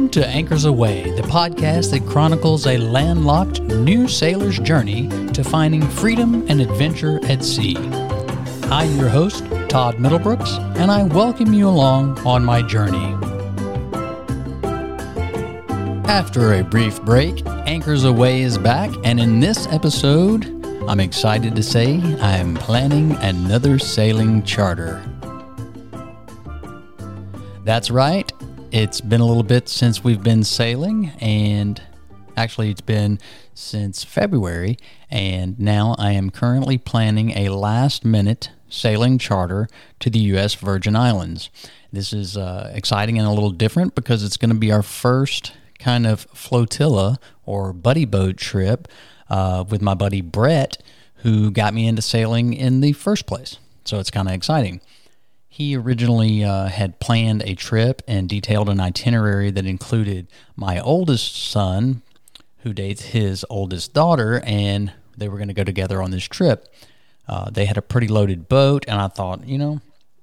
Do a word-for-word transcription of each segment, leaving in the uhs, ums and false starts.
Welcome to Anchors Aweigh, the podcast that chronicles a landlocked new sailor's journey to finding freedom and adventure at sea. I'm your host, Todd Middlebrooks, and I welcome you along on my journey. After a brief break, Anchors Aweigh is back, and in this episode, I'm excited to say I'm planning another sailing charter. That's right. It's been a little bit since we've been sailing, and actually it's been since February, and now I am currently planning a last-minute sailing charter to the U S Virgin Islands. This is uh, exciting and a little different because it's going to be our first kind of flotilla or buddy boat trip uh, with my buddy Brett, who got me into sailing in the first place. So it's kind of exciting. He originally uh, had planned a trip and detailed an itinerary that included my oldest son, who dates his oldest daughter, and they were going to go together on this trip. Uh, they had a pretty loaded boat, and I thought, you know,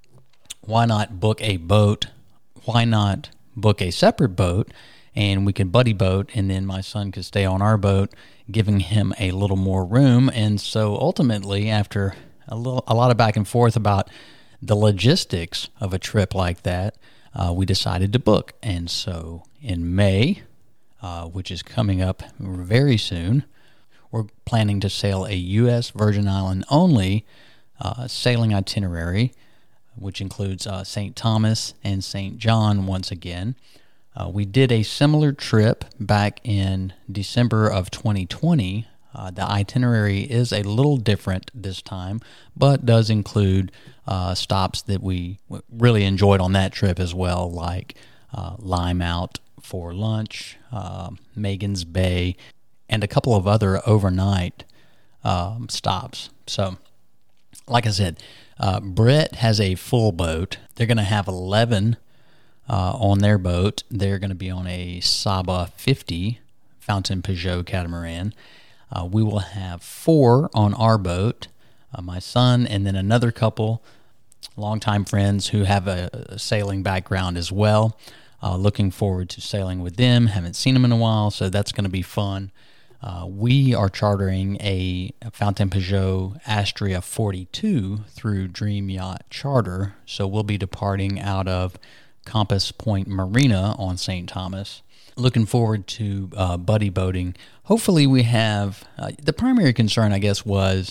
why not book a boat? Why not book a separate boat, and we could buddy boat, and then my son could stay on our boat, giving him a little more room. And so ultimately, after a little, a lot of back and forth about the logistics of a trip like that, uh, we decided to book. And so in May, uh, which is coming up very soon, we're planning to sail a U S Virgin Island only uh, sailing itinerary, which includes uh, Saint Thomas and Saint John once again. Uh, we did a similar trip back in December of twenty twenty. Uh, the itinerary is a little different this time, but does include uh, stops that we w- really enjoyed on that trip as well, like uh, Lime Out for lunch, uh, Megan's Bay, and a couple of other overnight um, stops. So, like I said, uh, Brett has a full boat. They're going to have eleven uh, on their boat. They're going to be on a Saba fifty Fountain Peugeot catamaran. Uh, we will have four on our boat, uh, my son, and then another couple longtime friends who have a, a sailing background as well. Uh, looking forward to sailing with them. Haven't seen them in a while, so that's going to be fun. Uh, we are chartering a, a Fountain Peugeot Astrea forty-two through Dream Yacht Charter, so we'll be departing out of Compass Point Marina on Saint Thomas. Looking forward to uh, buddy boating. Hopefully we have, uh, the primary concern, I guess, was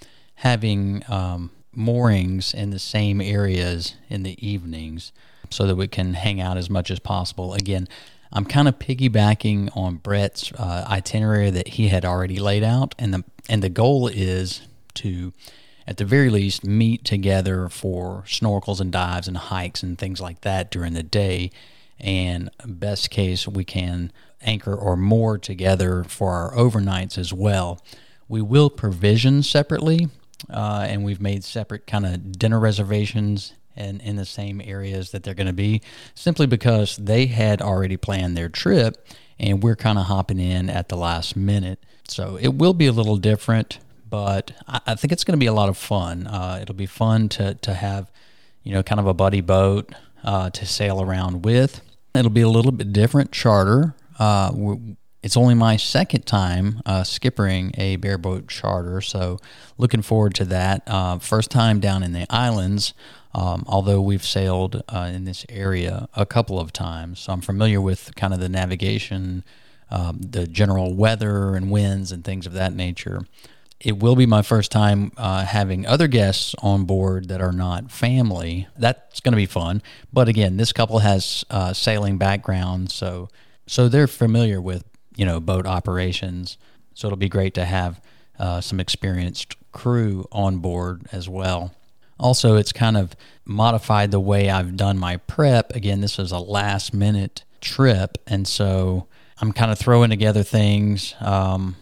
having um, moorings in the same areas in the evenings so that we can hang out as much as possible. Again, I'm kind of piggybacking on Brett's uh, itinerary that he had already laid out, and the and the goal is to, at the very least, meet together for snorkels and dives and hikes and things like that during the day. And best case, we can anchor or moor together for our overnights as well. We will provision separately, uh, and we've made separate kind of dinner reservations in, in the same areas that they're going to be, simply because they had already planned their trip, and we're kind of hopping in at the last minute. So it will be a little different, but I, I think it's going to be a lot of fun. Uh, it'll be fun to, to have, you know, kind of a buddy boat uh, to sail around with. It'll be a little bit different charter. Uh, it's only my second time uh, skippering a bareboat charter, so looking forward to that. Uh, first time down in the islands, um, although we've sailed uh, in this area a couple of times, so I'm familiar with kind of the navigation, um, the general weather and winds and things of that nature. It will be my first time uh, having other guests on board that are not family. That's going to be fun. But again, this couple has uh, sailing background, so so they're familiar with, you know, boat operations. So it'll be great to have uh, some experienced crew on board as well. Also, it's kind of modified the way I've done my prep. Again, this is a last-minute trip, and so I'm kind of throwing together things Um,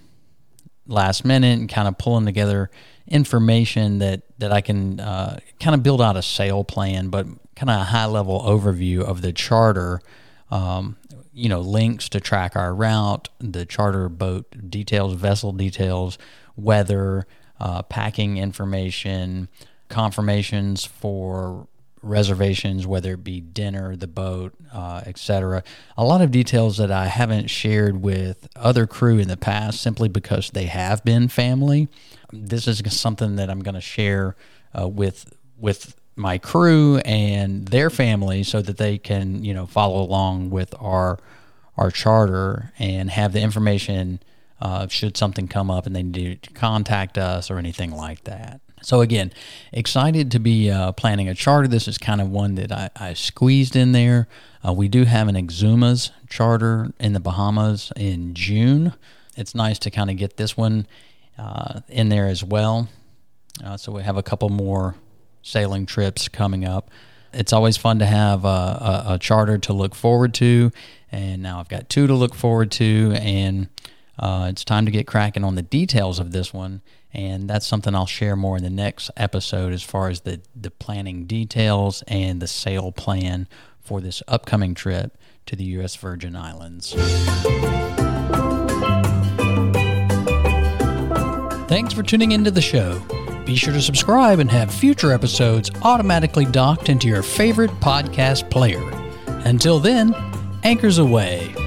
last minute and kind of pulling together information that, that I can uh, kind of build out a sail plan, but kind of a high-level overview of the charter, um, you know, links to track our route, the charter boat details, vessel details, weather, uh, packing information, confirmations for reservations, whether it be dinner, the boat, uh, et cetera. A lot of details that I haven't shared with other crew in the past simply because they have been family. This is something that I'm going to share uh, with with my crew and their family so that they can, you know, follow along with our our charter and have the information uh, should something come up and they need to contact us or anything like that. So again, excited to be uh, planning a charter. This is kind of one that I, I squeezed in there. Uh, we do have an Exumas charter in the Bahamas in June. It's nice to kind of get this one uh, in there as well. Uh, so we have a couple more sailing trips coming up. It's always fun to have a, a, a charter to look forward to, and now I've got two to look forward to, and uh, it's time to get cracking on the details of this one, and that's something I'll share more in the next episode as far as the, the planning details and the sail plan for this upcoming trip to the U S Virgin Islands. Thanks for tuning into the show. Be sure to subscribe and have future episodes automatically docked into your favorite podcast player. Until then, anchors away.